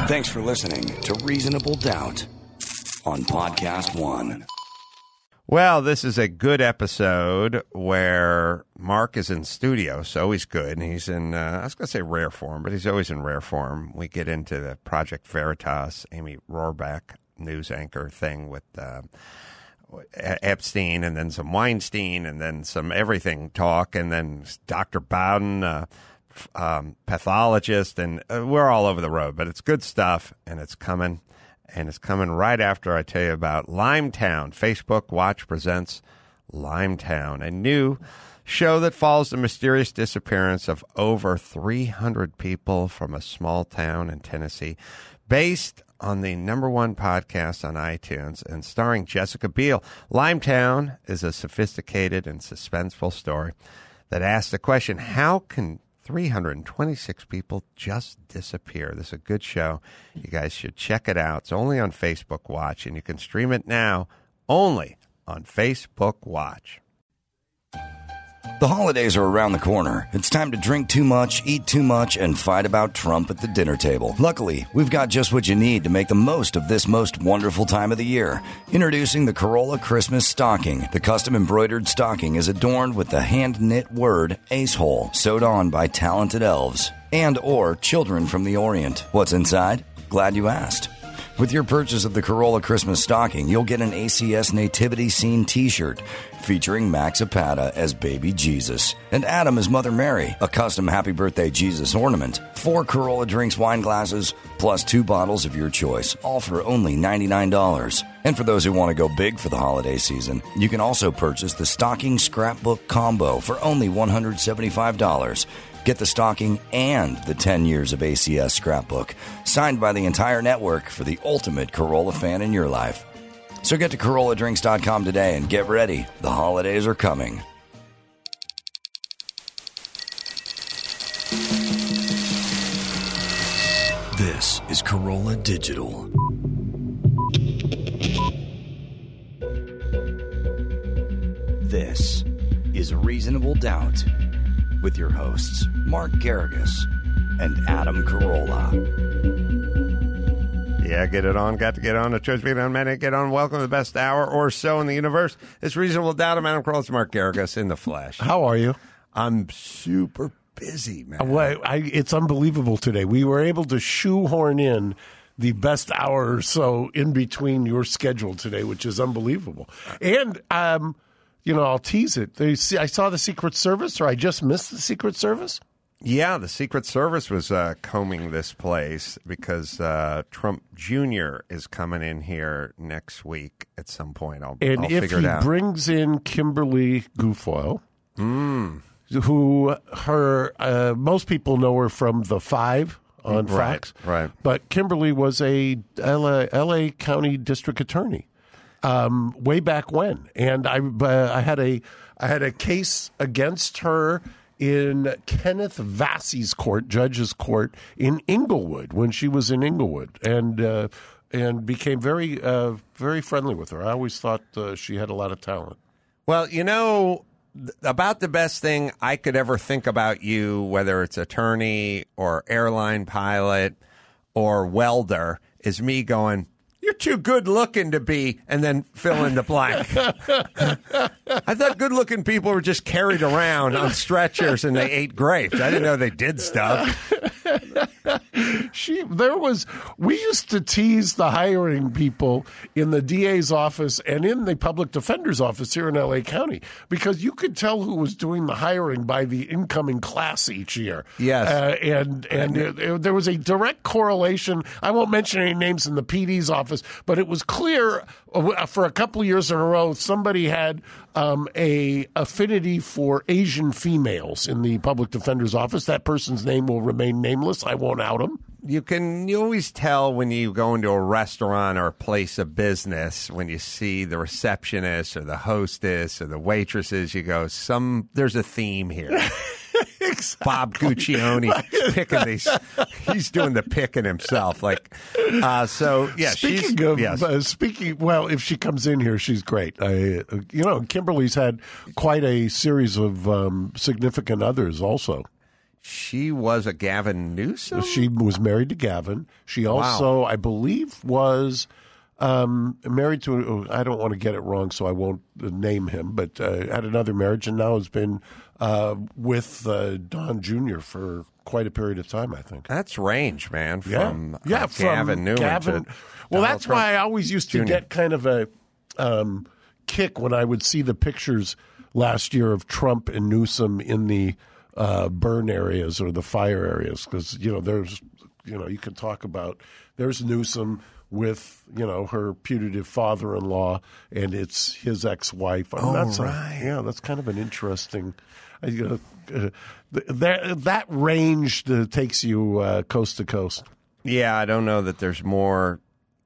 Thanks for listening to Reasonable Doubt on Podcast One. Well, this is a good episode where Mark is in studio, so he's good. And he's in, I was going to say rare form, but he's always in rare form. We get into the Project Veritas, Amy Rohrbeck news anchor thing with Epstein, and then some Weinstein, and then some everything talk, and then Dr. Bowden, pathologist, and we're all over the road. But it's good stuff, and it's coming. And it's coming right after I tell you about Limetown. Facebook Watch presents Limetown, a new show that follows the mysterious disappearance of over 300 people from a small town in Tennessee, based on the #1 podcast on iTunes and starring Jessica Biel. Limetown is a sophisticated and suspenseful story that asks the question, how can 326 people just disappear? This is a good show. You guys should check it out. It's only on Facebook Watch, and you can stream it now only on Facebook Watch. The holidays are around the corner. It's time to drink too much, eat too much, and fight about Trump at the dinner table. Luckily, we've got just what you need to make the most of this most wonderful time of the year. Introducing the Corolla Christmas Stocking. The custom embroidered stocking is adorned with the hand-knit word Acehole, sewed on by talented elves and or children from the Orient. What's inside? Glad you asked. With your purchase of the Corolla Christmas Stocking, you'll get an ACS Nativity Scene t-shirt featuring Max Zapata as Baby Jesus and Adam as Mother Mary, a custom Happy Birthday Jesus ornament, 4 Corolla Drinks wine glasses, plus 2 bottles of your choice, all for only $99. And for those who want to go big for the holiday season, you can also purchase the Stocking Scrapbook Combo for only $175. Get the stocking and the 10 years of ACS scrapbook, signed by the entire network for the ultimate Corolla fan in your life. So get to CorollaDrinks.com today and get ready. The holidays are coming. This is Corolla Digital. This is Reasonable Doubt, with your hosts, Mark Garrigus and Adam Carolla. Yeah, get it on. Got to get on. A choice being on minute. Get on. Welcome to the best hour or so in the universe. It's Reasonable Doubt. I'm Adam Carolla. It's Mark Garrigus in the flesh. How are you? I'm super busy, man. Well, it's unbelievable today. We were able to shoehorn in the best hour or so in between your schedule today, which is unbelievable. And, I'll tease it. I saw the Secret Service, or I just missed the Secret Service. Yeah, the Secret Service was combing this place because Trump Jr. is coming in here next week at some point. I'll figure it out. And if he brings in Kimberly Guilfoyle, who most people know her from The Five on Fox. Right. But Kimberly was a L.A. County District Attorney. Way back when, and I had a case against her in Kenneth Vassey's court, judge's court in Inglewood when she was in Inglewood, and became very very friendly with her. I always thought she had a lot of talent. Well, about the best thing I could ever think about you, whether it's attorney or airline pilot or welder, is me going, "You're too good looking to be," and then fill in the blank. I thought good looking people were just carried around on stretchers and they ate grapes. I didn't know they did stuff. We used to tease the hiring people in the DA's office and in the public defender's office here in LA County because you could tell who was doing the hiring by the incoming class each year. Yes. There was a direct correlation. I won't mention any names in the PD's office, but it was clear for a couple of years in a row somebody had a affinity for Asian females in the public defender's office. That person's name will remain nameless. I won't out him. You always tell when you go into a restaurant or a place of business, when you see the receptionist or the hostess or the waitresses, you go, there's a theme here. Exactly. Bob Guccione picking these. He's doing the picking himself. If she comes in here, she's great. Kimberly's had quite a series of significant others also. She was a Gavin Newsom? She was married to Gavin. She also, I believe, was married to, I don't want to get it wrong, so I won't name him, but had another marriage and now has been with Don Jr. for quite a period of time, I think. That's range, man, from from Gavin Newman Gavin. to well, Donald that's Trump why I always used to Jr. get kind of a kick when I would see the pictures last year of Trump and Newsom in the burn areas or the fire areas, because there's you can talk about there's Newsom with her putative father-in-law and it's his ex-wife. Right. That's kind of an interesting. That range takes you coast to coast. Yeah, I don't know that there's more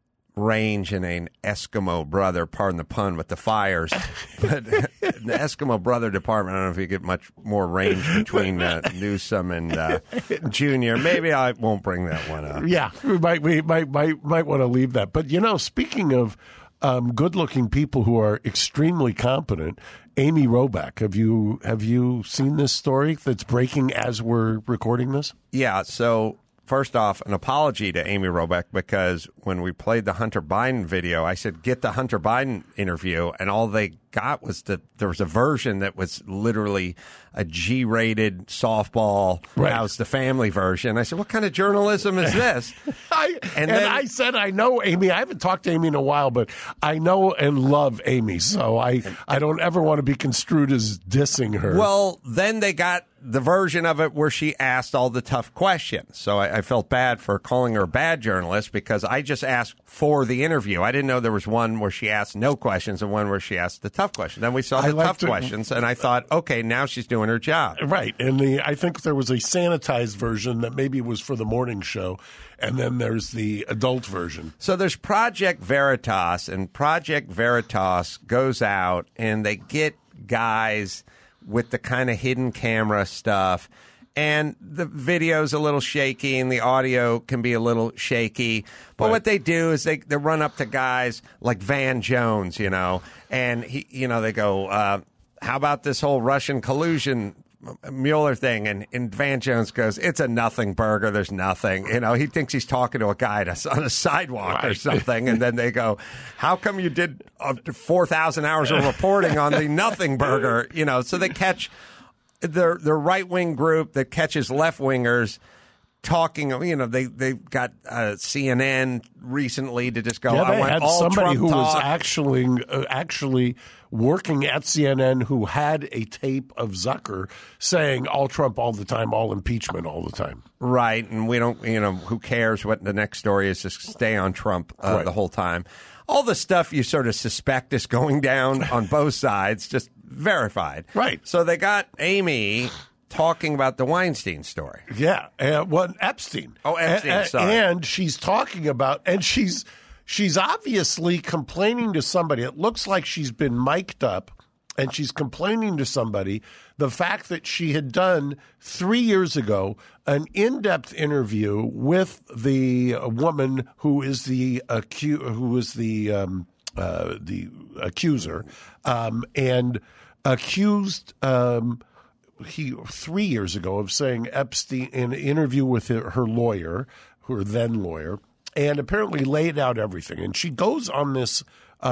range in an Eskimo brother, pardon the pun, with the fires. But the Eskimo brother department, I don't know if you get much more range between Newsom and Junior. Maybe I won't bring that one up. Yeah, we might want to leave that. But speaking of good-looking people who are extremely competent, Amy Robach. Have you seen this story that's breaking as we're recording this? Yeah. So first off, an apology to Amy Robach, because when we played the Hunter Biden video, I said, get the Hunter Biden interview, and all they got was that there was a version that was literally a G-rated softball, right. How's the Family version. I said, what kind of journalism is this? I said, I know Amy. I haven't talked to Amy in a while, but I know and love Amy, so I don't ever want to be construed as dissing her. Well, then they got the version of it where she asked all the tough questions. So I felt bad for calling her a bad journalist, because I just asked for the interview. I didn't know there was one where she asked no questions and one where she asked the tough questions. Then we saw the tough questions, and I thought, okay, now she's doing her job. Right. And I think there was a sanitized version that maybe was for the morning show, and then there's the adult version. So there's Project Veritas, and Project Veritas goes out, and they get guys with the kind of hidden camera stuff, and the video's a little shaky and the audio can be a little shaky. But what they do is they run up to guys like Van Jones, and they go, how about this whole Russian collusion Mueller thing? And Van Jones goes, it's a nothing burger. There's nothing. He thinks he's talking to a guy on a sidewalk or something. And then they go, how come you did 4,000 hours of reporting on the nothing burger? So they catch the right-wing group that catches left-wingers talking. They got CNN recently to just go, yeah, I they want had all somebody Trump who talk. was actually working at CNN who had a tape of Zucker saying all Trump all the time, all impeachment all the time. Right, and we don't, who cares what the next story is, just stay on Trump Right. the whole time. All the stuff you sort of suspect is going down on both sides, just verified. Right. So they got Amy talking about the Weinstein story. Yeah, Epstein. Oh, Epstein, sorry. And she's talking about, and she's obviously complaining to somebody. It looks like she's been mic'd up, and she's complaining to somebody the fact that she had done 3 years ago an in-depth interview with the woman who is the accuser, and accused. He 3 years ago of saying Epstein in an interview with her lawyer, her then lawyer, and apparently laid out everything. And she goes on this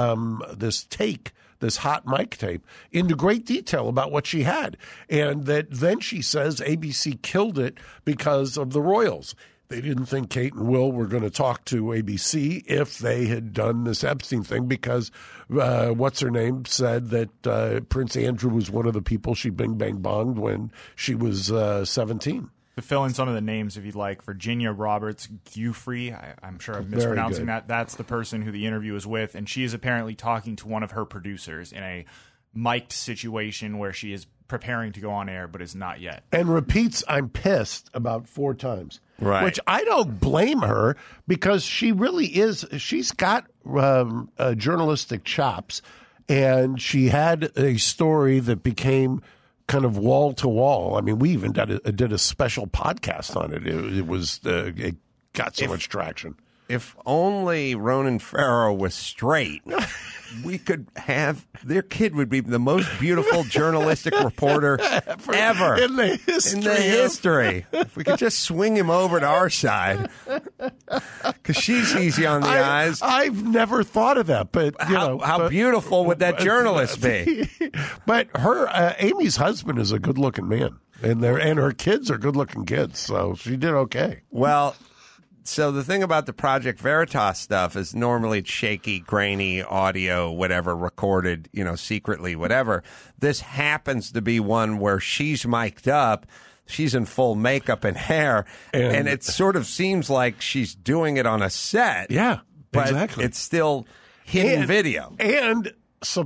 hot mic tape into great detail about what she had, and that then she says ABC killed it because of the royals. They didn't think Kate and Will were going to talk to ABC if they had done this Epstein thing, because what's-her-name said that Prince Andrew was one of the people she bing-bang-bonged when she was 17. To fill in some of the names, if you'd like, Virginia Roberts Giuffre, I'm sure I'm mispronouncing that. That's the person who the interview is with, and she is apparently talking to one of her producers in a mic'd situation where she is preparing to go on air but is not yet. And repeats, I'm pissed, about 4 times. Right. Which I don't blame her, because she really is. She's got journalistic chops, and she had a story that became kind of wall to wall. I mean, we even did a special podcast on it. It got so much traction. if only Ronan Farrow was straight, we could have their kid would be the most beautiful journalistic reporter ever in the history. If we could just swing him over to our side, because she's easy on the eyes. I've never thought of that, but how beautiful would that journalist be? But Amy's husband is a good-looking man, and her kids are good-looking kids, so she did okay. Well. So the thing about the Project Veritas stuff is normally it's shaky, grainy audio, whatever, recorded, secretly, whatever. This happens to be one where she's mic'd up, she's in full makeup and hair, and it sort of seems like she's doing it on a set. Yeah, but exactly. It's still hidden video. And so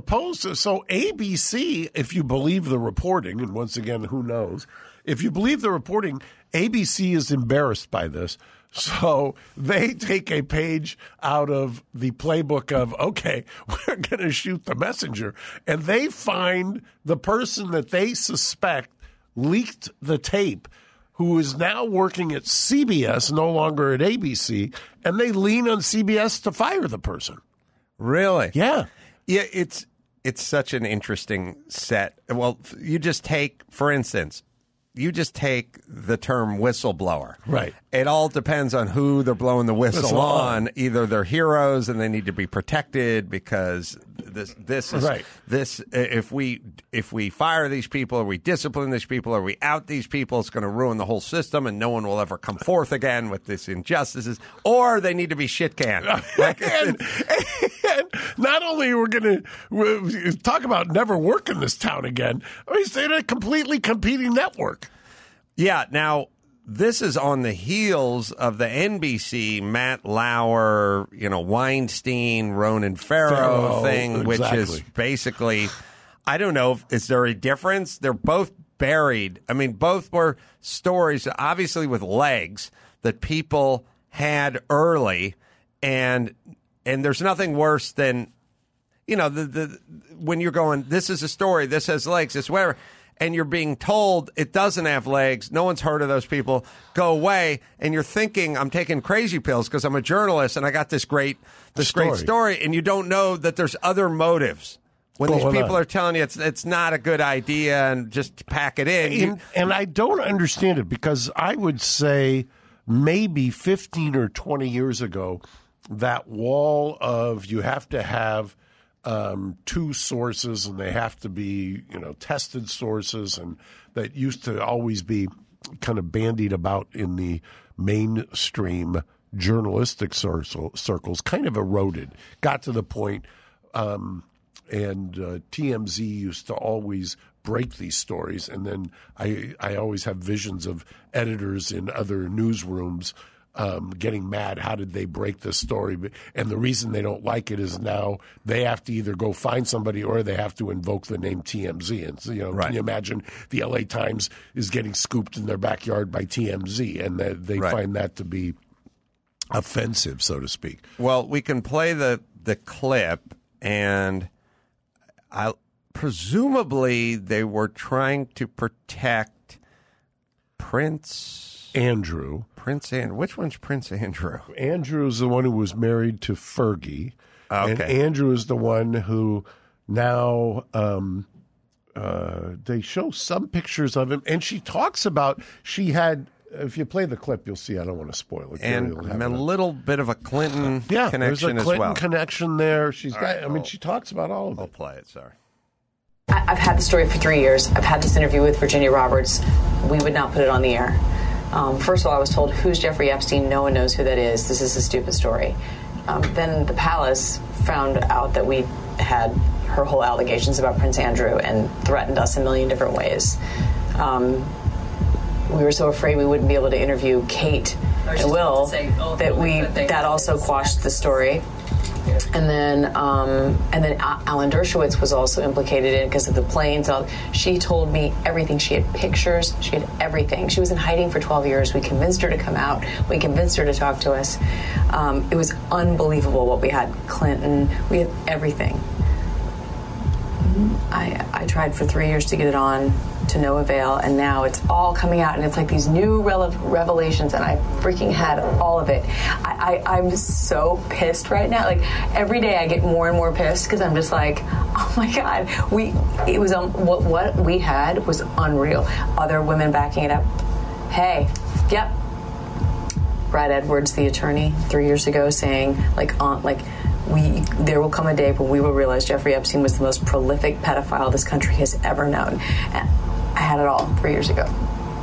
ABC, if you believe the reporting, and once again, who knows, if you believe the reporting, ABC is embarrassed by this. So they take a page out of the playbook of, okay, we're going to shoot the messenger. And they find the person that they suspect leaked the tape, who is now working at CBS, no longer at ABC, and they lean on CBS to fire the person. Really? Yeah. Yeah, it's such an interesting set. Well, you just take, for instance, the term whistleblower. Right. It all depends on who they're blowing the whistle on. Either they're heroes and they need to be protected because this is right. This if we fire these people or we discipline these people or we out these people, it's going to ruin the whole system and no one will ever come forth again with these injustices. Or they need to be shit canned. And not only we're going to talk about never work in this town again, they're a completely competing network. Yeah. Now, this is on the heels of the NBC Matt Lauer, Weinstein, Ronan Farrow thing, exactly. Which is basically, I don't know, is there a difference? They're both buried. I mean, both were stories, obviously with legs, that people had early, and there's nothing worse than, when you're going, this is a story, this has legs, it's whatever. And you're being told it doesn't have legs, no one's heard of those people, go away, and you're thinking I'm taking crazy pills because I'm a journalist and I got this great story, and you don't know that there's other motives. When these people are telling you it's not a good idea and just pack it in. And I don't understand it because I would say maybe 15 or 20 years ago, that wall of you have to have two sources, and they have to be, tested sources, and that used to always be kind of bandied about in the mainstream journalistic circles, kind of eroded, got to the point, and TMZ used to always break these stories, and then I always have visions of editors in other newsrooms getting mad. How did they break this story? And the reason they don't like it is now they have to either go find somebody or they have to invoke the name TMZ. And so, right. Can you imagine the LA Times is getting scooped in their backyard by TMZ, and they right. find that to be offensive, so to speak. Well, we can play the clip, and presumably they were trying to protect Prince Andrew. Which one's Prince Andrew? Andrew is the one who was married to Fergie. Okay. And Andrew is the one who now they show some pictures of him. And she talks about she had, if you play the clip, you'll see. I don't want to spoil it. And a little bit of a Clinton connection there's a Clinton as well. connection there. She's all got, right, she talks about all of it. I'll play it, sorry. I've had the story for 3 years. I've had this interview with Virginia Roberts. We would not put it on the air. First of all, I was told, who's Jeffrey Epstein? No one knows who that is. This is a stupid story. Then the palace found out that we had her whole allegations about Prince Andrew and threatened us a million different ways. We were so afraid we wouldn't be able to interview Kate and Will that also quashed the story. And then Alan Dershowitz was also implicated in it because of the planes. She told me everything. She had pictures. She had everything. She was in hiding for 12 years. We convinced her to come out. We convinced her to talk to us. It was unbelievable what we had. Clinton. We had everything. I tried for 3 years to get it on. to no avail, and now it's all coming out, and it's like these new revelations, and I freaking had all of it. I'm so pissed right now. Like, every day I get more and more pissed because I'm just like, oh my God, what we had was unreal. Other women backing it up. Hey, yep. Brad Edwards, the attorney, 3 years ago, saying there will come a day when we will realize Jeffrey Epstein was the most prolific pedophile this country has ever known. And I had it all 3 years ago.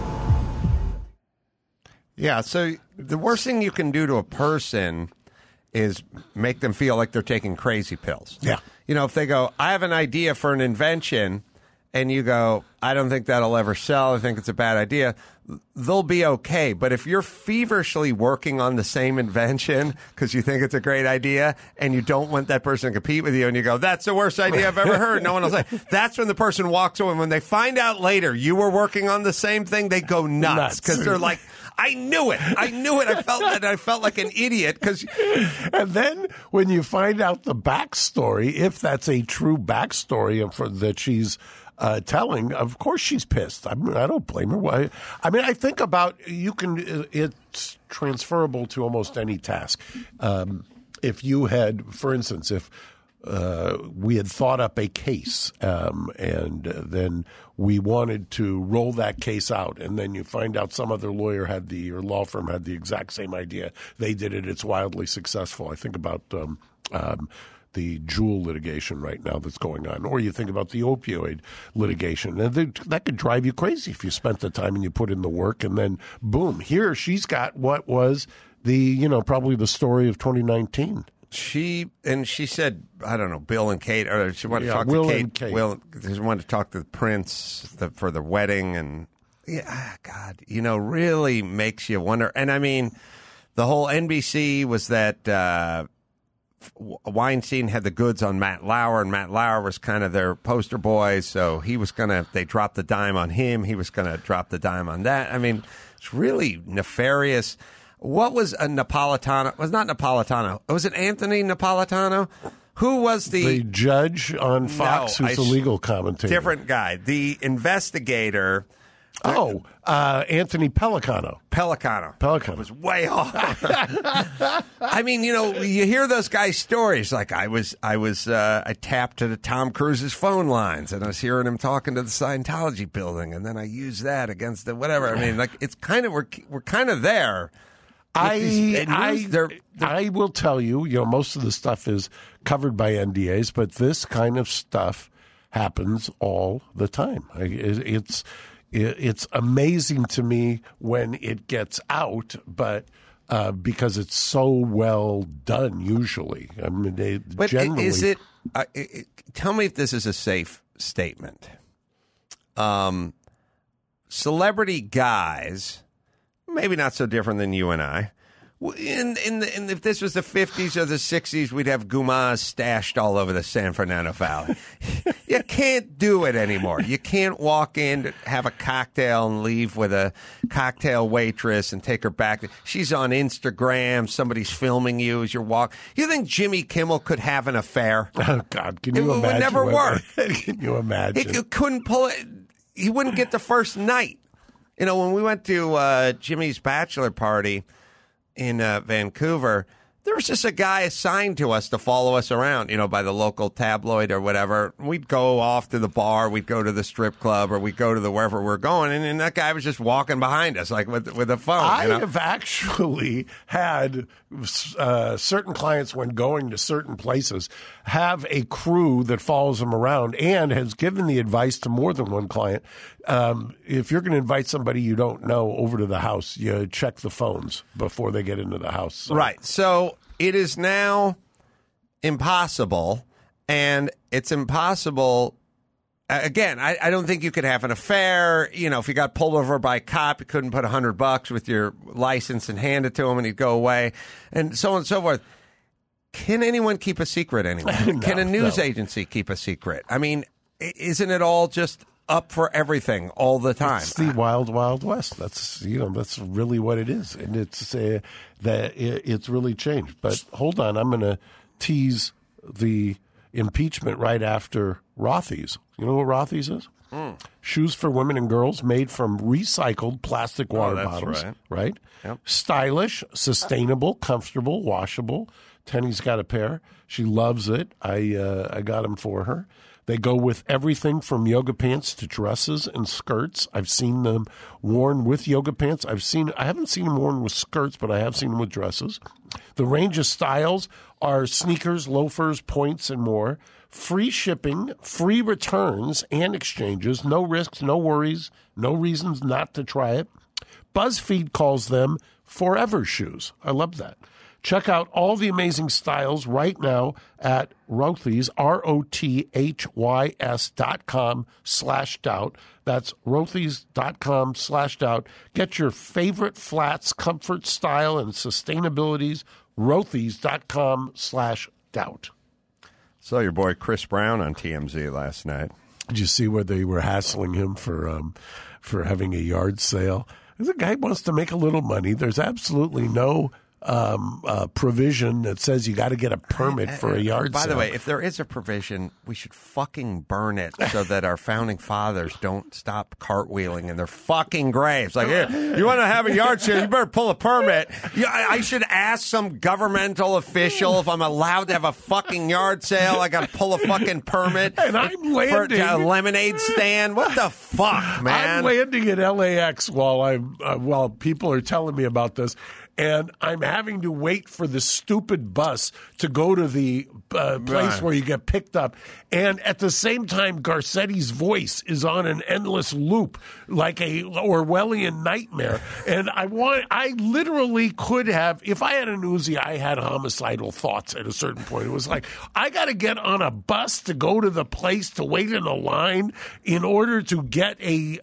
Yeah, so the worst thing you can do to a person is make them feel like they're taking crazy pills. Yeah. You know, if they go, I have an idea for an invention, and you go, I don't think that'll ever sell, I think it's a bad idea, they'll be okay. But if you're feverishly working on the same invention because you think it's a great idea and you don't want that person to compete with you, and you go, that's the worst idea I've ever heard, no one will say, that's when the person walks away. When they find out later you were working on the same thing, they go nuts because they're like, I knew it. I felt like an idiot. And then when you find out the backstory, if that's a true backstory that she's telling, of course she's pissed. I don't blame her. Why? I mean, I think about it's transferable to almost any task. If you had, for instance, if we had thought up a case and then we wanted to roll that case out, and then you find out some other lawyer or law firm had the exact same idea. They did it. It's wildly successful. I think about the Juul litigation right now that's going on, or you think about the opioid litigation. And that could drive you crazy if you spent the time and you put in the work, and then boom, here she's got what was probably the story of 2019. She said, I don't know, Bill and Kate, or she wanted to talk Will to Kate. And Kate. She wanted to talk to the prince for the wedding, and God, really makes you wonder. And I mean, the whole NBC was that Weinstein had the goods on Matt Lauer, and Matt Lauer was kind of their poster boy, so they dropped the dime on him, he was going to drop the dime on that. I mean, it's really nefarious. What was a Napolitano? It was not Napolitano. Was it Anthony Napolitano? Who was the judge on Fox who's the legal commentator? Different guy. The investigator. Anthony Pellicano. Pellicano was way off. I mean, you hear those guys' stories. Like I tapped to the Tom Cruise's phone lines, and I was hearing him talking to the Scientology building, and then I used that against the whatever. I mean, like it's kind of we're kind of there. I will tell you, most of the stuff is covered by NDAs, but this kind of stuff happens all the time. It's amazing to me when it gets out, but because it's so well done, usually. I mean, generally. Is it? Tell me if this is a safe statement. Celebrity guys. Maybe not so different than you and I. If this was the 50s or the 60s, we'd have Gumas stashed all over the San Fernando Valley. You can't do it anymore. You can't walk in, have a cocktail, and leave with a cocktail waitress and take her back. She's on Instagram. Somebody's filming you as you walk. You think Jimmy Kimmel could have an affair? Oh, God. Can you imagine? It would never work. Can you imagine? He couldn't pull it. He wouldn't get the first night. When we went to Jimmy's bachelor party in Vancouver, there was just a guy assigned to us to follow us around, by the local tabloid or whatever. We'd go off to the bar, we'd go to the strip club, or we'd go to wherever we're going, and that guy was just walking behind us, like with a phone. I have actually had certain clients, when going to certain places, have a crew that follows them around, and has given the advice to more than one client. If you're going to invite somebody you don't know over to the house, you check the phones before they get into the house. So. Right. So it is now impossible, and it's impossible. Again, I don't think you could have an affair. If you got pulled over by a cop, you couldn't put $100 with your license and hand it to him, and he'd go away, and so on and so forth. Can anyone keep a secret anymore? Can a news agency keep a secret? I mean, isn't it all just up for everything all the time? It's the wild, wild west. That's really what it is, and it's it's really changed. But hold on, I'm going to tease the impeachment right after Rothy's. You know what Rothy's is? Shoes for women and girls made from recycled plastic water that's bottles. right. Yep. Stylish, sustainable, comfortable, washable. Tenny's got a pair. She loves it. I got them for her. They go with everything from yoga pants to dresses and skirts. I've seen them worn with yoga pants. I haven't seen them worn with skirts, but I have seen them with dresses. The range of styles are sneakers, loafers, points, and more. Free shipping, free returns and exchanges. No risks, no worries, no reasons not to try it. BuzzFeed calls them forever shoes. I love that. Check out all the amazing styles right now at Rothys, ROTHYS.com/doubt. That's Rothys.com/doubt. Get your favorite flats, comfort, style, and sustainabilities. Rothys.com/doubt. Saw your boy Chris Brown on TMZ last night. Did you see where they were hassling him for having a yard sale? The guy wants to make a little money. There's absolutely no provision that says you got to get a permit for a yard sale. By the way, if there is a provision, we should fucking burn it so that our founding fathers don't stop cartwheeling in their fucking graves. Like, here, you want to have a yard sale, you better pull a permit. I should ask some governmental official if I'm allowed to have a fucking yard sale. I got to pull a fucking permit. And I'm landing for a lemonade stand. What the fuck, man? I'm landing at LAX while people are telling me about this. And I'm having to wait for the stupid bus to go to the place where you get picked up. And at the same time, Garcetti's voice is on an endless loop, like a Orwellian nightmare. And I literally could have, if I had an Uzi, I had homicidal thoughts at a certain point. It was like, I got to get on a bus to go to the place to wait in a line in order to get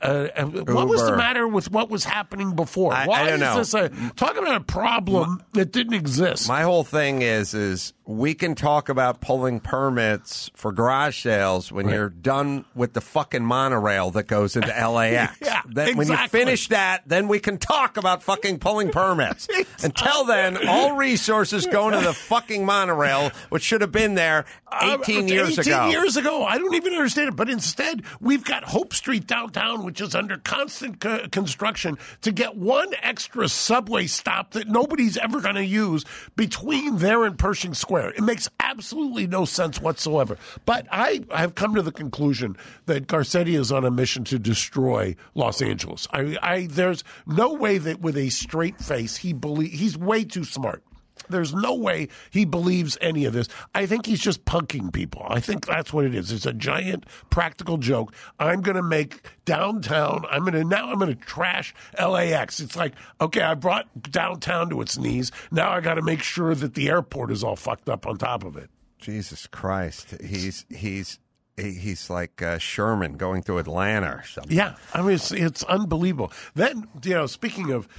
what was the matter with what was happening before? I don't know. Talk about a problem that didn't exist. My whole thing is we can talk about pulling permits for garage sales when you're done with the fucking monorail that goes into LAX. Yeah, exactly. When you finish that, then we can talk about fucking pulling permits. Until then, all resources go into the fucking monorail, which should have been there 18 years ago. 18 years ago. I don't even understand it. But instead, we've got Hope Street downtown, which is under constant construction, to get one extra subway stop that nobody's ever going to use between there and Pershing Square. It makes absolutely no sense whatsoever. But I have come to the conclusion that Garcetti is on a mission to destroy Los Angeles. There's no way that with a straight face he's way too smart. There's no way he believes any of this. I think he's just punking people. I think that's what it is. It's a giant practical joke. I'm going to make downtown. I'm going to trash LAX. It's like, okay, I brought downtown to its knees. Now I got to make sure that the airport is all fucked up on top of it. Jesus Christ. He's like Sherman going through Atlanta or something. Yeah, I mean it's unbelievable. Then speaking of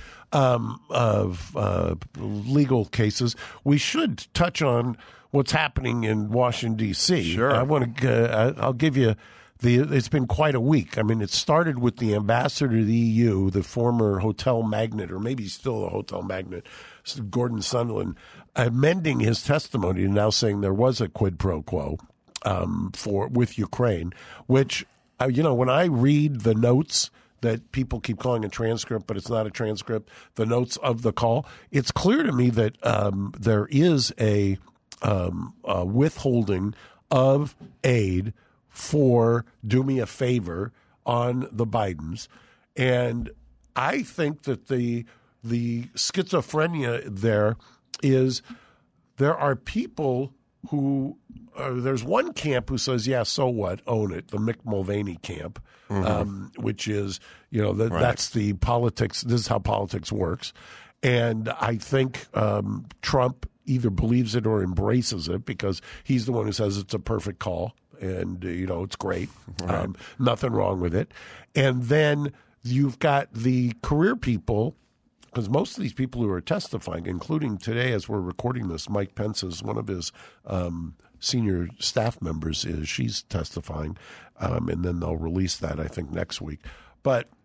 legal cases, we should touch on what's happening in Washington D.C. Sure, I'll give you it's been quite a week. I mean, it started with the ambassador to the EU, the former hotel magnate, or maybe still a hotel magnate, Gordon Sondland, amending his testimony and now saying there was a quid pro quo with Ukraine, which when I read the notes that people keep calling a transcript, but it's not a transcript, the notes of the call, it's clear to me that there is a withholding of aid for do me a favor on the Bidens. And I think that the schizophrenia there are people who there's one camp who says, yeah, so what, own it, the Mick Mulvaney camp, which is, that's the politics, this is how politics works. And I think Trump either believes it or embraces it because he's the one who says it's a perfect call and, it's great, nothing wrong with it. And then you've got the career people, because most of these people who are testifying, including today as we're recording this, Mike Pence is one of his senior staff members. She's testifying, and then they'll release that, I think, next week. But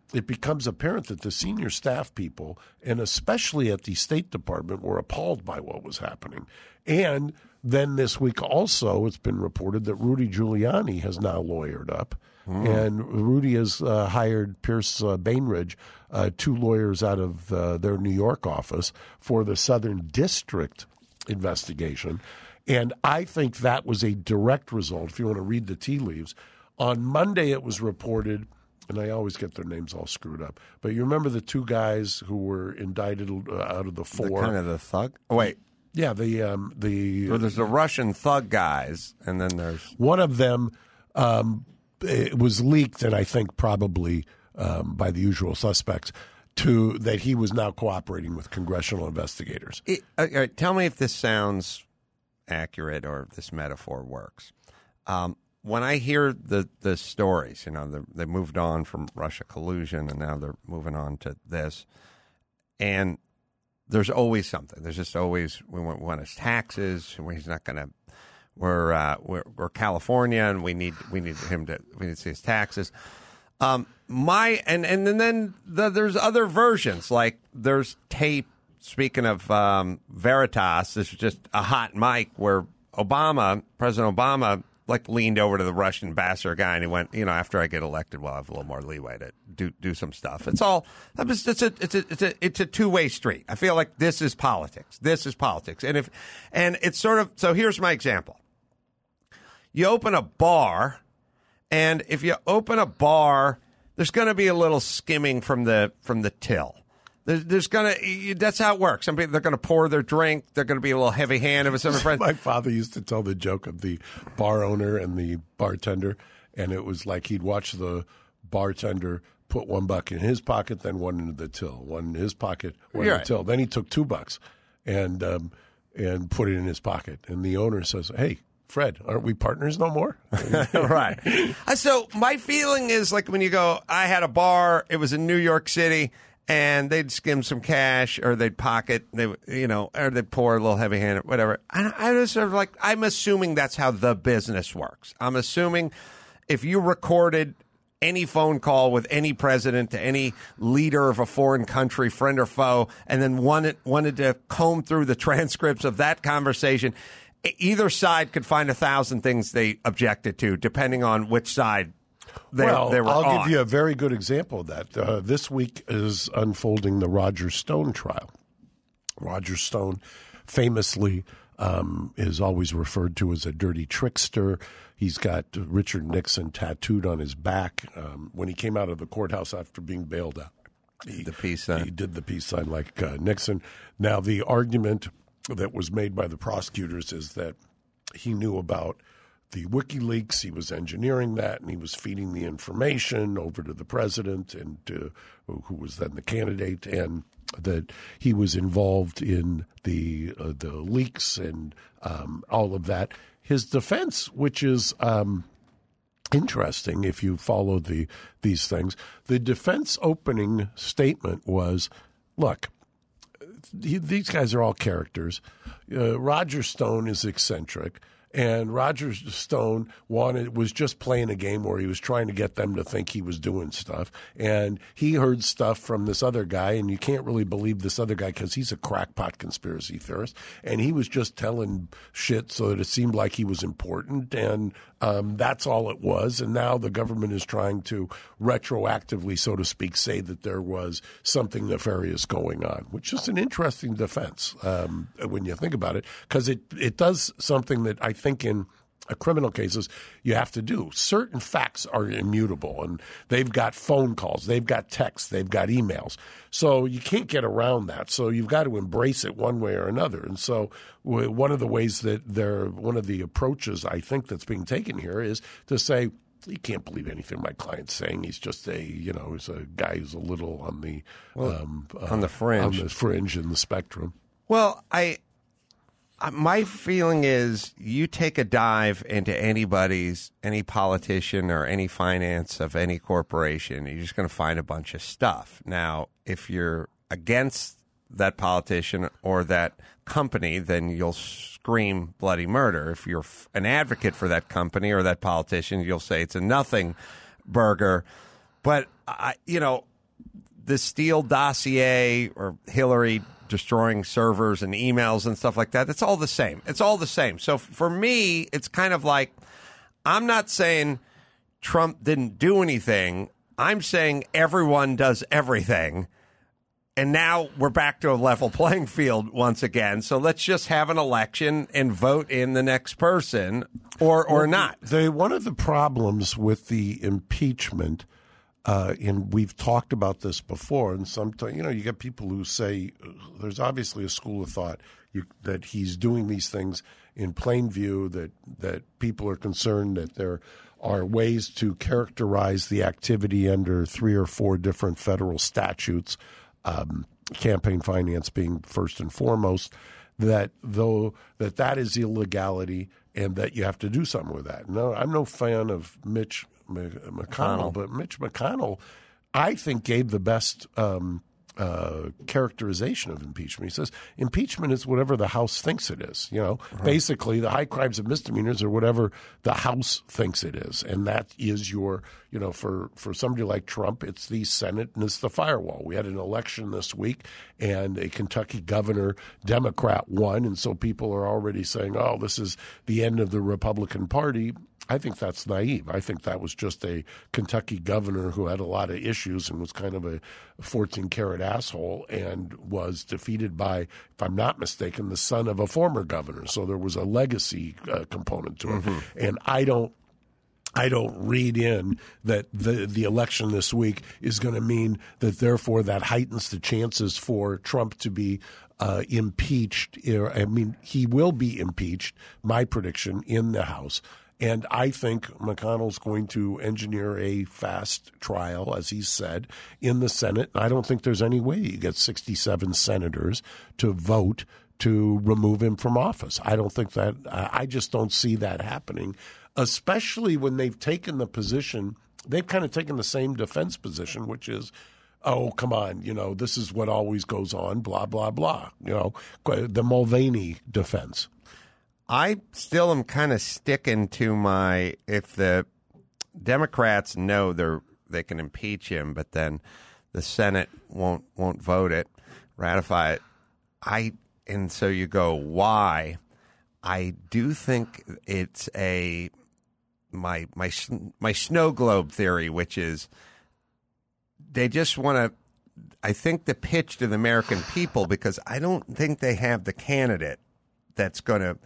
it becomes apparent that the senior staff people, and especially at the State Department, were appalled by what was happening. And then this week also, it's been reported that Rudy Giuliani has now lawyered up. And Rudy has hired Pierce Bainbridge, 2 lawyers out of their New York office, for the Southern District investigation. And I think that was a direct result, if you want to read the tea leaves. On Monday, it was reported, and I always get their names all screwed up, but you remember the 2 guys who were indicted out of the 4? The kind of the thug? Oh, wait. Yeah, Well, there's the Russian thug guys, and then there's... One of them... it was leaked, and I think probably by the usual suspects, that he was now cooperating with congressional investigators. Tell me if this sounds accurate or if this metaphor works. When I hear the stories, they moved on from Russia collusion, and now they're moving on to this, and there's always something. There's just always we want his taxes. He's not going to. We're California, and we need to see his taxes. There's other versions, like there's tape. Speaking of Veritas, this is just a hot mic where President Obama, leaned over to the Russian ambassador guy, and he went, after I get elected, we'll have a little more leeway to do some stuff. It's a two-way street. I feel like this is politics. And it's sort of, so here's my example. You open a bar, and if you open a bar, there's going to be a little skimming from the till. That's how it works. Some people, they're going to pour their drink. They're going to be a little heavy-handed with some of their friends. My father used to tell the joke of the bar owner and the bartender, and it was like he'd watch the bartender put $1 in his pocket, then one into the till, one in his pocket, one in the till. Then he took $2 and put it in his pocket. And the owner says, "Hey, Fred, aren't we partners no more?" Right. So my feeling is like when you go, I had a bar, it was in New York City, and they'd skim some cash, or they'd pocket, or they'd pour a little heavy-handed, whatever. I was sort of I'm assuming that's how the business works. I'm assuming if you recorded any phone call with any president to any leader of a foreign country, friend or foe, and then wanted to comb through the transcripts of that conversation, either side could find 1,000 things they objected to, depending on which side they were on. I'll give you a very good example of that. This week is unfolding the Roger Stone trial. Roger Stone famously is always referred to as a dirty trickster. He's got Richard Nixon tattooed on his back. When he came out of the courthouse after being bailed out, he did the peace sign like Nixon. Now, the argument that was made by the prosecutors is that he knew about the WikiLeaks, he was engineering that, and he was feeding the information over to the president, and who was then the candidate, and that he was involved in the leaks and all of that. His defense, which is interesting if you follow these things, the defense opening statement was, look, these guys are all characters. Roger Stone is eccentric. And Roger Stone was just playing a game where he was trying to get them to think he was doing stuff. And he heard stuff from this other guy, and you can't really believe this other guy because he's a crackpot conspiracy theorist. And he was just telling shit so that it seemed like he was important. And that's all it was. And now the government is trying to retroactively, so to speak, say that there was something nefarious going on, which is an interesting defense when you think about it, because it does something that I think in criminal cases you have to do. Certain facts are immutable, and they've got phone calls, they've got texts, they've got emails. So you can't get around that. So you've got to embrace it one way or another. And so one of the ways that one of the approaches I think that's being taken here is to say, you can't believe anything my client's saying. He's just he's a guy who's a little on the fringe in the spectrum. Well, my feeling is you take a dive into any politician or any finance of any corporation, you're just going to find a bunch of stuff. Now, if you're against that politician or that company, then you'll scream bloody murder. If you're an advocate for that company or that politician, you'll say it's a nothing burger. But, the Steele dossier or Hillary destroying servers and emails and stuff like that, it's all the same. It's all the same. So for me, it's kind of like, I'm not saying Trump didn't do anything. I'm saying everyone does everything. And now we're back to a level playing field once again. So let's just have an election and vote in the next person or not. One of the problems with the impeachment, and we've talked about this before, and sometimes, you get people who say there's obviously a school of thought that he's doing these things in plain view, that people are concerned that there are ways to characterize the activity under 3 or 4 different federal statutes, campaign finance being first and foremost, that is illegality and that you have to do something with that. No, I'm no fan of Mitch McConnell, but Mitch McConnell, I think, gave the best characterization of impeachment. He says impeachment is whatever the House thinks it is. Basically the high crimes and misdemeanors are whatever the House thinks it is, and that is your, for somebody like Trump, it's the Senate and it's the firewall. We had an election this week, and a Kentucky governor, Democrat, won, and so people are already saying, "Oh, this is the end of the Republican Party." I think that's naive. I think that was just a Kentucky governor who had a lot of issues and was kind of a 14-carat asshole and was defeated by, if I'm not mistaken, the son of a former governor. So there was a legacy component to it. Mm-hmm. And I don't read in that the election this week is going to mean that therefore that heightens the chances for Trump to be impeached. I mean, he will be impeached, my prediction, in the House. And I think McConnell's going to engineer a fast trial, as he said, in the Senate. I don't think there's any way you get 67 senators to vote to remove him from office. I don't think that – I just don't see that happening, especially when they've taken the position – they've kind of taken the same defense position, which is, oh, come on, this is what always goes on, blah, blah, blah, the Mulvaney defense. I still am kind of sticking to my, if the Democrats know they can impeach him, but then the Senate won't vote it, ratify it. And so you go, why? I do think it's my snow globe theory, which is they just want to. I think the pitch to the American people, because I don't think they have the candidate that's going to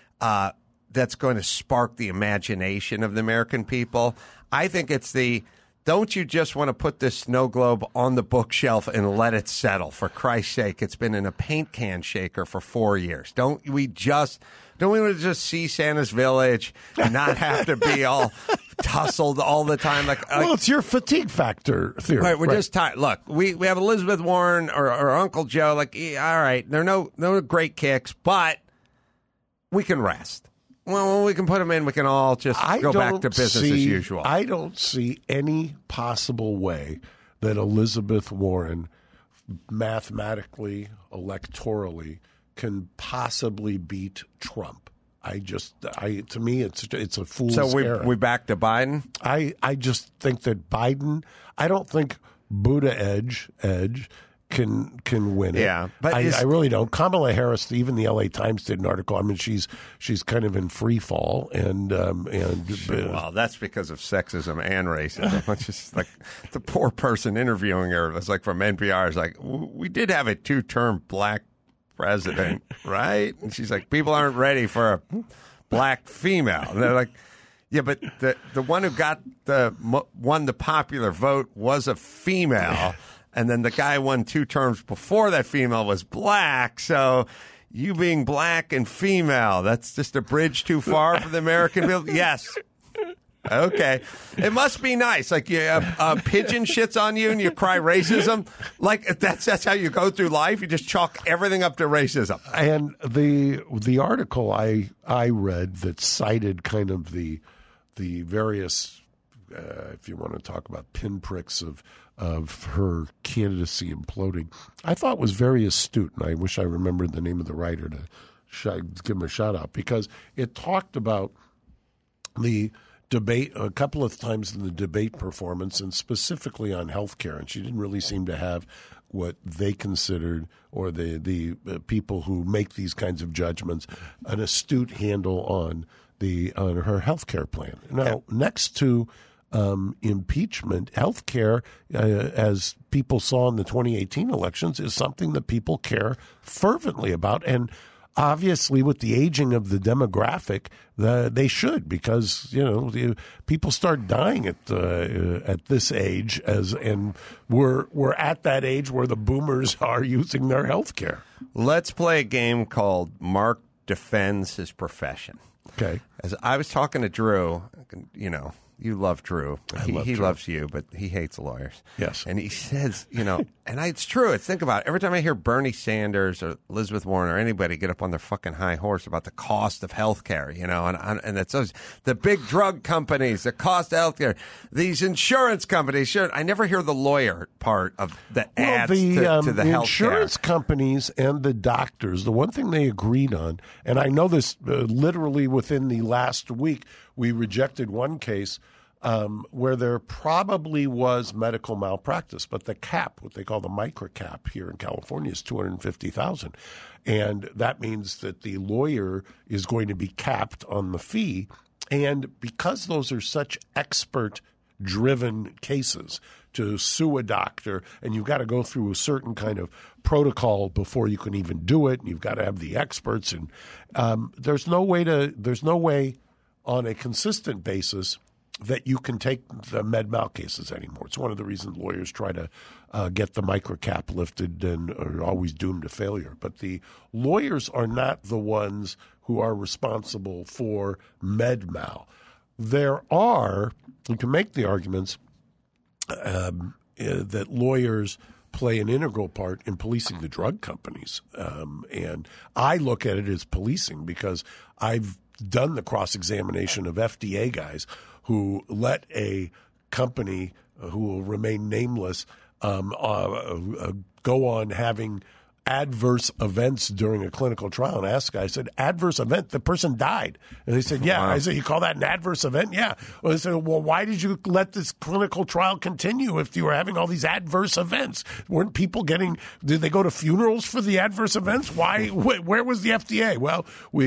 spark the imagination of the American people. I think it's don't you just want to put this snow globe on the bookshelf and let it settle? For Christ's sake, it's been in a paint can shaker for 4 years. Don't we want to just see Santa's Village and not have to be all tussled all the time? Well, it's your fatigue factor theory. Right, we're just tired. Look, we have Elizabeth Warren or Uncle Joe. All right, there are no great kicks, but we can rest. Well, when we can put them in, we can all just go back to business as usual. I don't see any possible way that Elizabeth Warren, mathematically, electorally, can possibly beat Trump. To me, it's a fool's errand. So we back to Biden? I just think that Biden. I don't think Buddha Edge can win it. Yeah, but I really don't. Kamala Harris, even the LA Times did an article. I mean, she's kind of in free fall, and well, that's because of sexism and racism. It's just like the poor person interviewing her. It's like from NPR. It's like, we did have a 2-term black president, right? And she's like, people aren't ready for a black female. And they're like, yeah, but the one who won the popular vote was a female. And then the guy won 2 terms before that female was black. So you being black and female, that's just a bridge too far for the American people? Yes. Okay. It must be nice. Like a pigeon shits on you and you cry racism. Like that's how you go through life. You just chalk everything up to racism. And the article I read that cited kind of the various, if you want to talk about pinpricks of her candidacy imploding, I thought was very astute, and I wish I remembered the name of the writer to give him a shout out, because it talked about the debate a couple of times in the debate performance, and specifically on health care. And she didn't really seem to have what they considered, or the people who make these kinds of judgments, an astute handle on her health care plan. Now, next to impeachment, health care, as people saw in the 2018 elections, is something that people care fervently about. And obviously, with the aging of the demographic, they should, because people start dying at this age, and we're at that age where the boomers are using their health care. Let's play a game called Mark Defends His Profession. Okay. As I was talking to Drew, you love Drew. He loves you, but he hates lawyers. Yes. And he says, and it's true. Think about it. Every time I hear Bernie Sanders or Elizabeth Warren or anybody get up on their fucking high horse about the cost of health care, and it's those, the big drug companies, the cost of health care, these insurance companies. I never hear the lawyer part of the ads to the health care. Insurance companies and the doctors, the one thing they agreed on, and I know this literally within the last week, we rejected one case where there probably was medical malpractice, but the cap, what they call the micro cap here in California, is $250,000, and that means that the lawyer is going to be capped on the fee. And because those are such expert-driven cases, to sue a doctor, and you've got to go through a certain kind of protocol before you can even do it, and you've got to have the experts, and there's no way on a consistent basis that you can take the med mal cases anymore. It's one of the reasons lawyers try to get the microcap lifted and are always doomed to failure. But the lawyers are not the ones who are responsible for med mal. You can make the arguments that lawyers play an integral part in policing the drug companies. And I look at it as policing because I've done the cross-examination of FDA guys who let a company who will remain nameless go on having adverse events during a clinical trial. And I asked the guy, I said, adverse event? The person died. And they said, yeah. Wow. I said, you call that an adverse event? Yeah. Well, they said, well, why did you let this clinical trial continue if you were having all these adverse events? Weren't people did they go to funerals for the adverse events? Why? Where was the FDA? Well,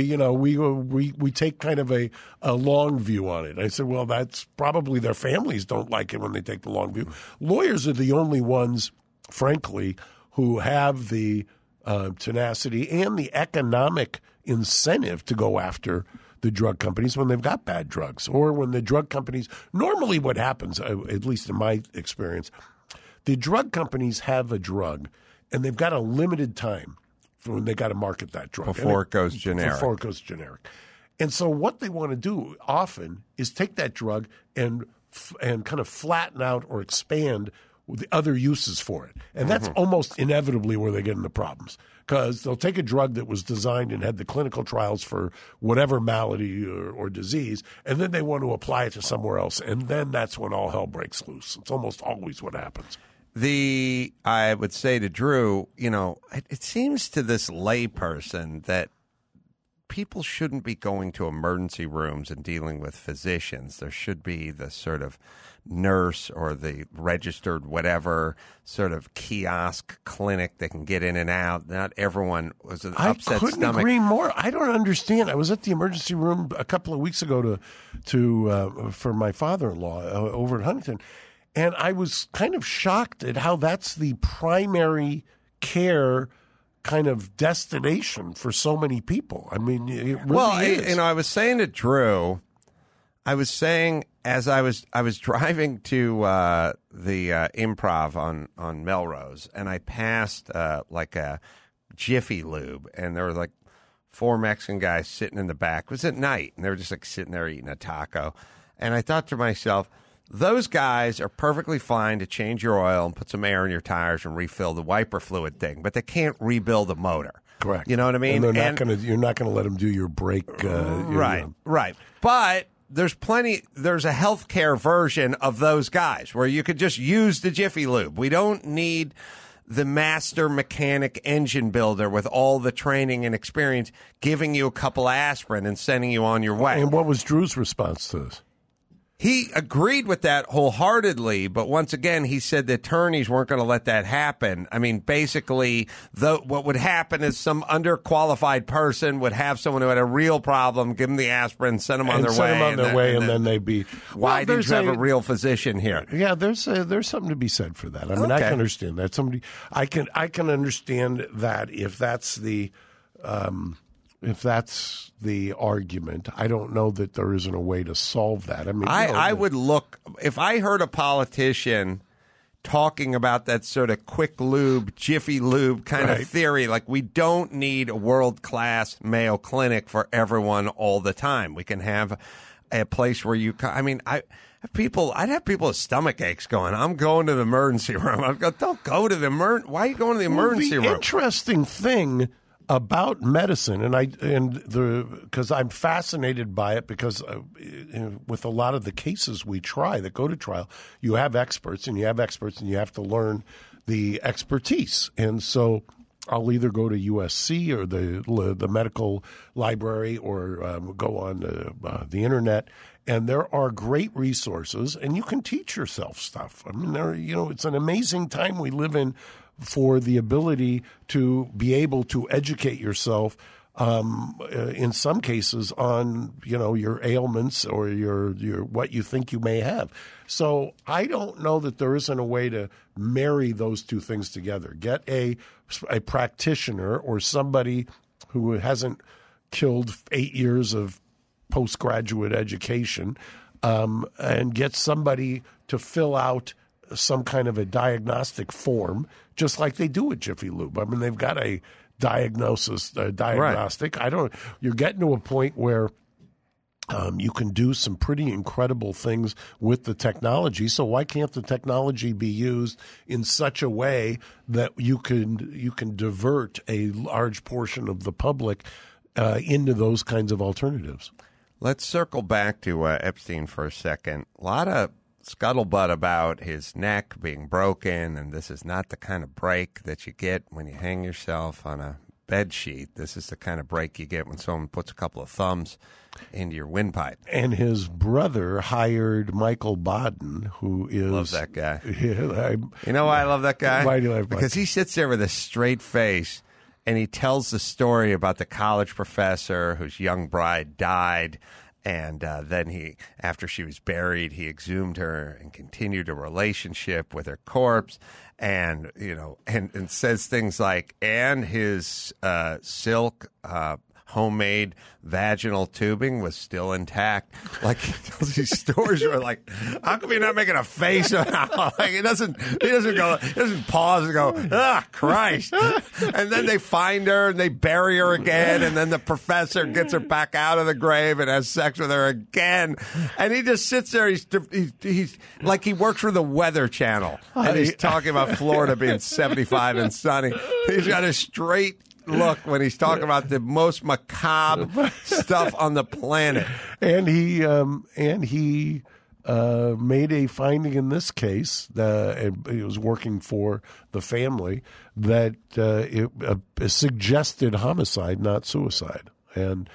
we take kind of a long view on it. I said, well, that's probably their families don't like it when they take the long view. Lawyers are the only ones, frankly, who have the tenacity and the economic incentive to go after the drug companies when they've got bad drugs, or when the drug companies – normally what happens, at least in my experience, the drug companies have a drug and they've got a limited time for when they got to market that drug. Before it goes generic. And so what they want to do often is take that drug and kind of flatten out or expand – the other uses for it. And that's almost inevitably where they get into problems, because they'll take a drug that was designed and had the clinical trials for whatever malady or disease, and then they want to apply it to somewhere else. And then that's when all hell breaks loose. It's almost always what happens. I would say to Drew, it seems to this layperson that people shouldn't be going to emergency rooms and dealing with physicians. There should be the sort of nurse or the registered whatever sort of kiosk clinic that can get in and out. Not everyone was an upset stomach. I couldn't agree more. I don't understand. I was at the emergency room a couple of weeks ago for my father-in-law over at Huntington, and I was kind of shocked at how that's the primary care kind of destination for so many people. I mean, it really is. I was saying to Drew, as I was driving to the Improv on Melrose, and I passed like a Jiffy Lube, and there were like 4 Mexican guys sitting in the back. It was at night, and they were just like sitting there eating a taco. And I thought to myself, those guys are perfectly fine to change your oil and put some air in your tires and refill the wiper fluid thing, but they can't rebuild a motor. Correct. You know what I mean? And you're not going to let them do your brake. Right. But there's a healthcare version of those guys where you could just use the Jiffy Lube. We don't need the master mechanic engine builder with all the training and experience giving you a couple of aspirin and sending you on your way. And what was Drew's response to this? He agreed with that wholeheartedly, but once again, he said the attorneys weren't going to let that happen. I mean, basically, what would happen is some underqualified person would have someone who had a real problem, give them the aspirin, send them on their way. And then they'd be, why did you have a real physician here? Yeah, there's something to be said for that. I mean, I can understand that. I can understand that if that's the argument. I don't know that there isn't a way to solve that. I mean, I would look, if I heard a politician talking about that sort of quick lube, jiffy lube kind of theory, like we don't need a world-class Mayo Clinic for everyone all the time. We can have a place where I'd have people with stomach aches going, I'm going to the emergency room. I'd go, don't go to the emergency. Why are you going to the emergency room? The interesting thing about medicine, because I'm fascinated by it, because with a lot of the cases we try that go to trial, you have experts and you have to learn the expertise. And so I'll either go to USC or the medical library or go on the internet. And there are great resources, and you can teach yourself stuff. I mean, it's an amazing time we live in for the ability to be able to educate yourself in some cases on your ailments or your what you think you may have. So I don't know that there isn't a way to marry those two things together. Get a practitioner or somebody who hasn't killed 8 years of postgraduate education and get somebody to fill out some kind of a diagnostic form, just like they do at Jiffy Lube. I mean, they've got a diagnostic. Right. You're getting to a point where you can do some pretty incredible things with the technology. So why can't the technology be used in such a way that you can divert a large portion of the public into those kinds of alternatives? Let's circle back to Epstein for a second. A lot of scuttlebutt about his neck being broken, and this is not the kind of break that you get when you hang yourself on a bed sheet. This is the kind of break you get when someone puts a couple of thumbs into your windpipe. And his brother hired Michael Baden, who is... Love that guy. You know why I love that guy? Why do you like Because he sits there with a straight face, and he tells the story about the college professor whose young bride died. And then after she was buried, he exhumed her and continued a relationship with her corpse, and and says things like, and his silk homemade vaginal tubing was still intact. Like, he tells these stories where, like, how come you're not making a face? Like, he doesn't pause and go, ah, Christ. And then they find her and they bury her again, and then the professor gets her back out of the grave and has sex with her again. And he just sits there. He's like, he works for the Weather Channel, and he's talking about Florida being 75 and sunny. He's got a straight look when he's talking about the most macabre stuff on the planet. And he made a finding in this case, and he was working for the family, that it suggested homicide, not suicide. And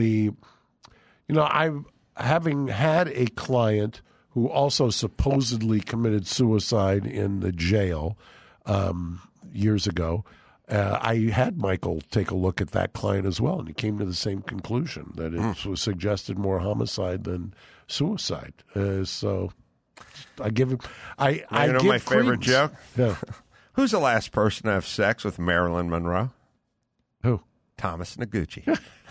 having had a client who also supposedly committed suicide in the jail years ago, I had Michael take a look at that client as well, and he came to the same conclusion, that it was suggested more homicide than suicide. So I give him. I give my favorite joke. Yeah. Who's the last person to have sex with Marilyn Monroe? Who? Thomas Noguchi.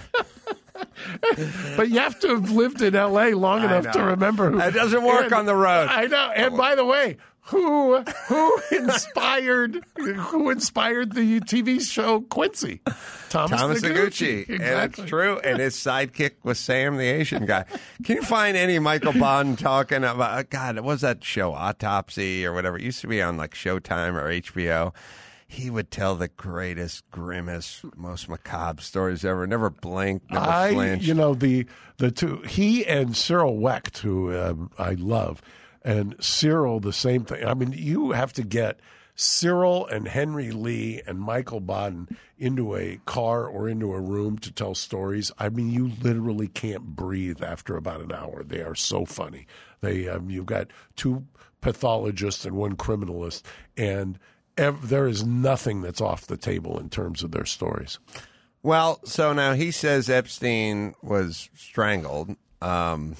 But you have to have lived in L.A. long enough to remember who. It doesn't work on the road. I know. And by the way, who inspired the TV show Quincy? Thomas Noguchi. Exactly. And that's true. And his sidekick was Sam, the Asian guy. Can you find any Michael Baden talking about, God, what was that show, Autopsy or whatever? It used to be on like Showtime or HBO. He would tell the greatest, grimmest, most macabre stories ever. Never blinked, never flinched. The two, he and Cyril Wecht, who I love, and Cyril, the same thing. I mean, you have to get Cyril and Henry Lee and Michael Baden into a car or into a room to tell stories, I mean, you literally can't breathe after about an hour. They are so funny. You've got two pathologists and one criminalist, and there is nothing that's off the table in terms of their stories. Well, so now he says Epstein was strangled. And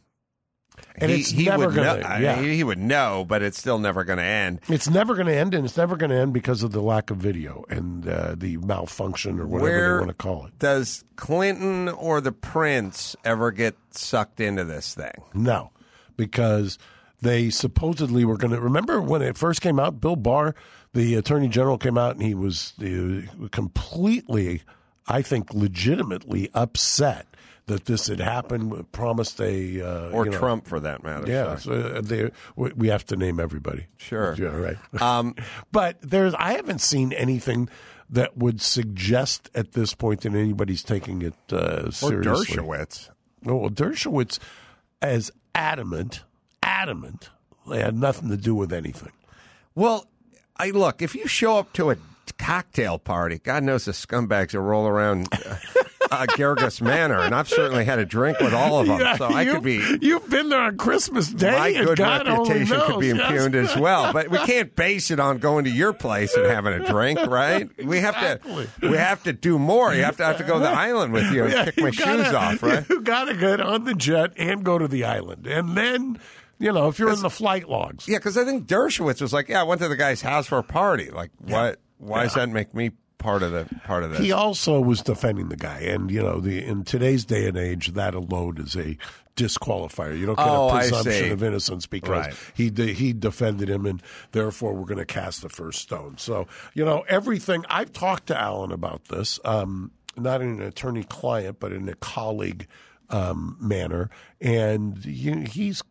it's never going to. Yeah. He would know, but it's still never going to end. It's never going to end, and it's never going to end because of the lack of video and the malfunction or whatever they want to call it. Does Clinton or the Prince ever get sucked into this thing? No, because they supposedly were going to. Remember when it first came out, Bill Barr, the Attorney General, came out and he was completely, I think, legitimately upset that this had happened, promised Trump for that matter. Yeah, so we have to name everybody. Sure. Yeah, right. But I haven't seen anything that would suggest at this point that anybody's taking it seriously. Or Dershowitz. Well, Dershowitz is adamant, they had nothing to do with anything. Well, look, if you show up to a cocktail party, God knows the scumbags that roll around Gergis Manor, and I've certainly had a drink with all of them. Yeah, so I could be. You've been there on Christmas Day. My and good God reputation could be knows, impugned as well. But we can't base it on going to your place and having a drink, right? We have to do more. You have to go to the island with you and kick my shoes off, right? You got to get on the jet and go to the island, and then. If you're in the flight logs. Yeah, because I think Dershowitz was like, I went to the guy's house for a party. Like, why does that make me part of this? He also was defending the guy. And, in today's day and age, that alone is a disqualifier. You don't get a presumption of innocence because he defended him, and therefore we're going to cast the first stone. So, everything. I've talked to Alan about this, not in an attorney-client, but in a colleague manner, and he's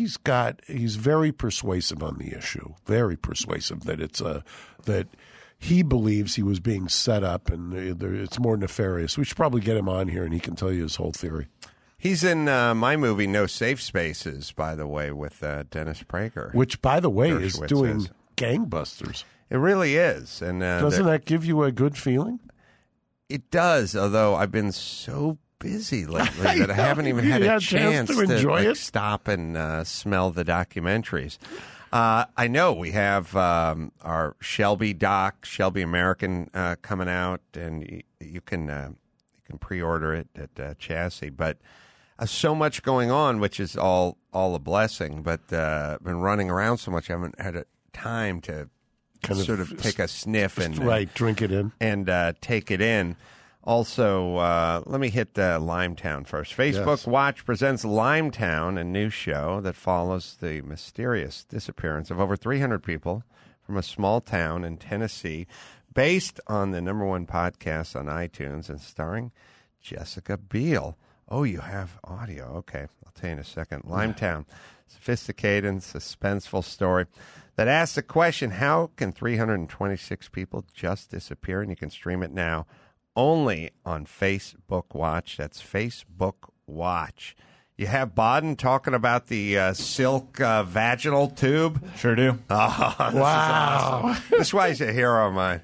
very persuasive on the issue. Very persuasive that that he believes he was being set up, and it's more nefarious. We should probably get him on here, and he can tell you his whole theory. He's in my movie No Safe Spaces, by the way, with Dennis Prager, which, by the way, is doing gangbusters. It really is, and doesn't that give you a good feeling? It does, although I've been so busy lately that I haven't even had a chance to enjoy it. Stop and smell the documentaries. I know we have our Shelby American coming out, and you can pre-order it at Chassis. But so much going on, which is all a blessing. But I've been running around so much, I haven't had time to sort of take a sniff and drink it in and take it in. Also, let me hit Limetown first. Facebook Watch presents Limetown, a new show that follows the mysterious disappearance of over 300 people from a small town in Tennessee, based on the #1 podcast on iTunes and starring Jessica Biel. Oh, you have audio. Okay, I'll tell you in a second. Limetown, sophisticated and suspenseful story that asks the question, how can 326 people just disappear? And you can stream it now only on Facebook Watch. That's Facebook Watch. You have Baden talking about the silk vaginal tube. Sure do. Oh, this is awesome. This is why he's a hero of mine.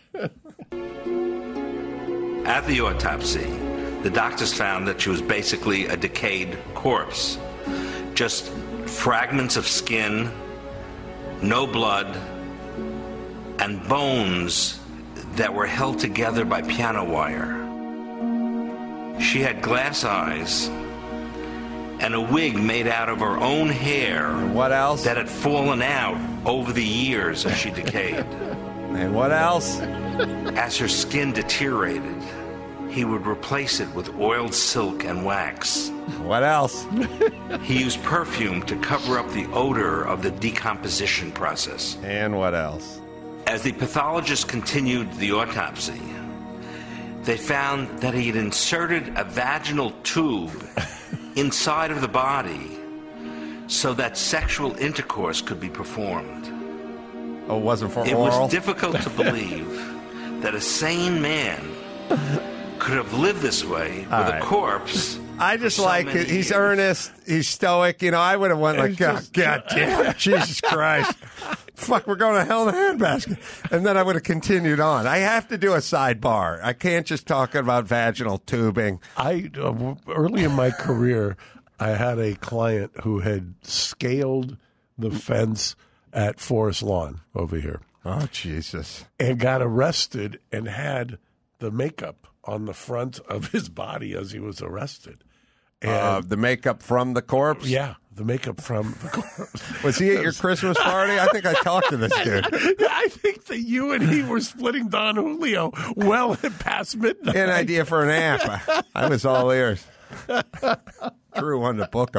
At the autopsy, the doctors found that she was basically a decayed corpse. Just fragments of skin, no blood, and bones that were held together by piano wire. She had glass eyes and a wig made out of her own hair. What else? That had fallen out over the years as she decayed. And what else? As her skin deteriorated, he would replace it with oiled silk and wax. What else? He used perfume to cover up the odor of the decomposition process. And what else? As the pathologist continued the autopsy, they found that he had inserted a vaginal tube inside of the body so that sexual intercourse could be performed. Oh, it wasn't for oral? It was difficult to believe that a sane man could have lived this way with a corpse. I just like it. He's earnest. He's stoic. I would have went like, God damn, Jesus Christ. fuck, we're going to hell in a handbasket. And then I would have continued on. I have to do a sidebar. I can't just talk about vaginal tubing. Early in my career, I had a client who had scaled the fence at Forest Lawn over here. Oh, Jesus. And got arrested and had the makeup on the front of his body as he was arrested. And the makeup from the corpse? yeah, the makeup from the corpse. Was he at your Christmas party? I think I talked to this dude. I think that you and he were splitting Don Julio well past midnight. An idea for an app. I was all ears. Drew wanted to book him.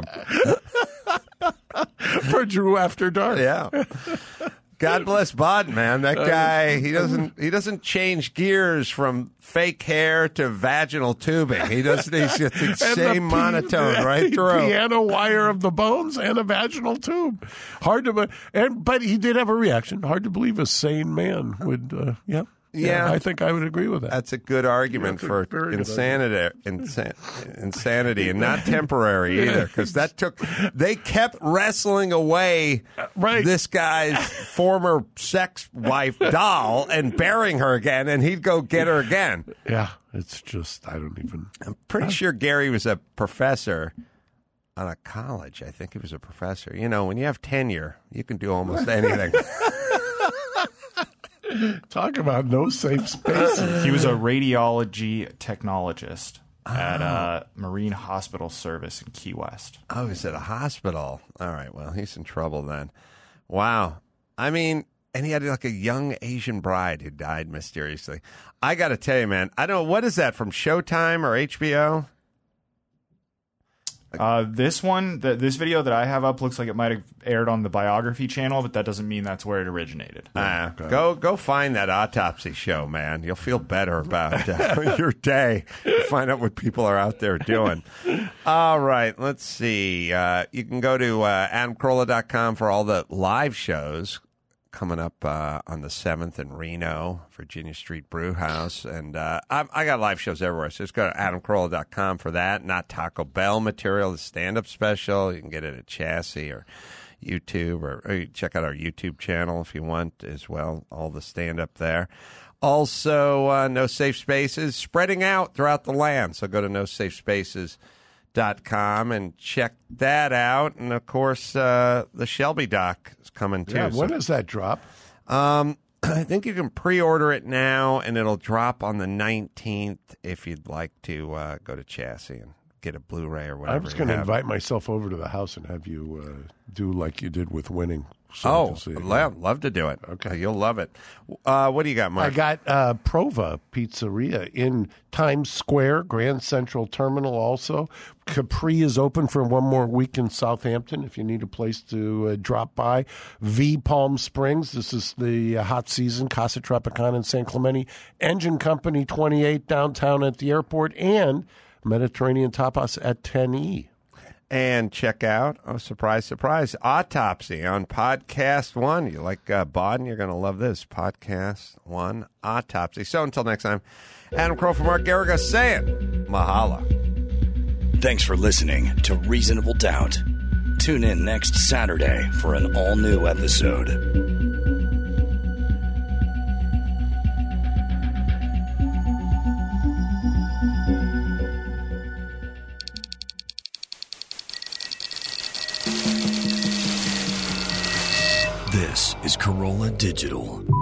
For Drew After Dark. Yeah. God bless Bod, man. That guy, he doesn't change gears from fake hair to vaginal tubing. He's got the same monotone right through. Piano wire of the bones and a vaginal tube. Hard to, but he did have a reaction. Hard to believe a sane man would, Yeah, I think I would agree with that. That's a good argument for insanity, and not temporary either, because they kept wrestling away this guy's former sex wife doll and burying her again, and he'd go get her again. Yeah, it's just, I'm pretty sure Gary was a professor on a college. I think he was a professor. You know, when you have tenure, you can do almost anything. Talk about no safe spaces. He was a radiology technologist at Marine Hospital Service in Key West. Oh, he's at a hospital. All right, well, he's in trouble then. Wow. I mean, and he had like a young Asian bride who died mysteriously. I got to tell you, man, I don't know, what is that, from Showtime or HBO? This video that I have up looks like it might have aired on the Biography channel, but that doesn't mean that's where it originated. Go find that autopsy show, man. You'll feel better about your day. Find out what people are out there doing. All right, let's see. You can go to AdamCarolla.com for all the live shows coming up on the 7th in Reno, Virginia Street Brew House. And I got live shows everywhere, so just go to AdamCarolla.com for that. Not Taco Bell material, the stand-up special. You can get it at Chassis or YouTube, or check out our YouTube channel if you want as well, all the stand-up there. Also, No Safe Spaces, spreading out throughout the land. So go to NoSafeSpaces.com and check that out. And, of course, the Shelby doc is coming, too. Yeah, when does that drop? I think you can pre-order it now, and it'll drop on the 19th if you'd like to go to Chassis and get a Blu-ray or whatever. I was going to invite myself over to the house and have you do like you did with Winning. So love to do it. Okay. You'll love it. What do you got, Mark? I got Prova Pizzeria in Times Square, Grand Central Terminal also. Capri is open for one more week in Southampton if you need a place to drop by. V Palm Springs, this is the hot season. Casa Tropicana in San Clemente. Engine Company 28 downtown at the airport. And Mediterranean Tapas at 10E. And check out, surprise, surprise, Autopsy on Podcast One. You like Bodden, you're going to love this. Podcast One, Autopsy. So until next time, Adam Carolla from Mark Garriga saying mahalo. Thanks for listening to Reasonable Doubt. Tune in next Saturday for an all-new episode. This is Carolla Digital.